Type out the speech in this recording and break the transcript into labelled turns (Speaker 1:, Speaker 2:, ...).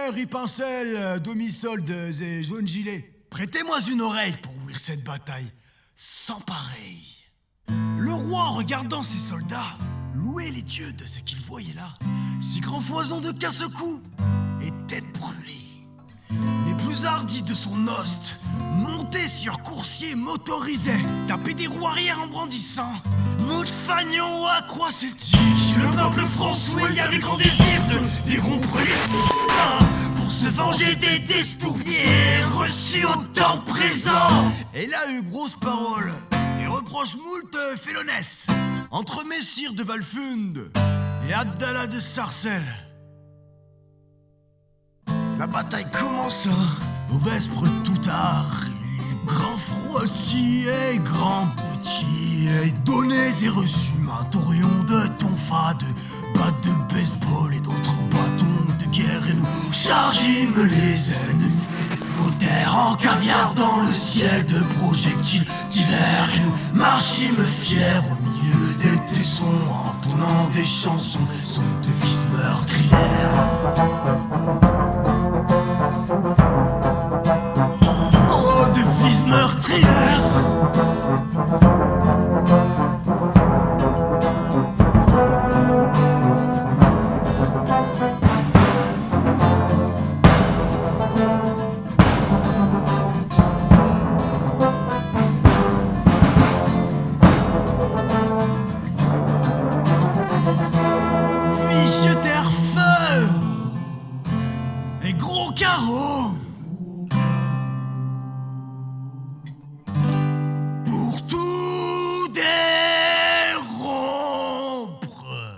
Speaker 1: ripincelle, demi-soldes et jaunes gilets, prêtez-moi une oreille pour ouïr cette bataille sans pareil. Le roi, regardant ses soldats, louait les dieux de ce qu'il voyait là. Si grand foison de casse-cou et tête brûlée. Les plus hardis de son hoste, montés sur coursiers motorisés, tapaient des roues arrière en brandissant moult fanion à croix celtique. Le peuple français avait grand désir de dérompre les pour se venger des destourbiers reçus au temps présent. Et là, une grosse parole et reproche moult félonesses entre Messire de Walfunde et Abdallah de Sarcelles. La bataille commença au vespre tout tard. Grand froissier, grand boutier, donnés et reçus, matorions de tonfa, de battes de baseball et d'autres bâtons de guerre. Et nous chargîmes les ennemis, flottèrent en caviar dans le ciel de projectiles d'hiver. Et nous marchîmes fiers au milieu des tessons, entonnant des chansons, son devise meurtrière.